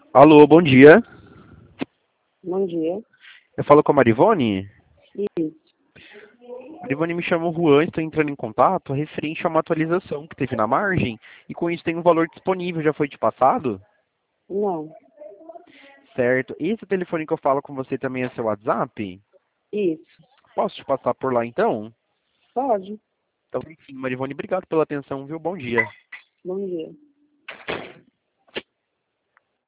Alô, bom dia. Bom dia. Eu falo com a Marivone? Isso. Marivone, me chama Juan, estou entrando em contato referente a uma atualização que teve na margem e com isso tem um valor disponível, já foi te passado? Não. Certo. Esse telefone que eu falo com você também é seu WhatsApp? Isso. Posso te passar por lá então? Pode. Então, enfim, Marivone, obrigado pela atenção, viu? Bom dia. Bom dia.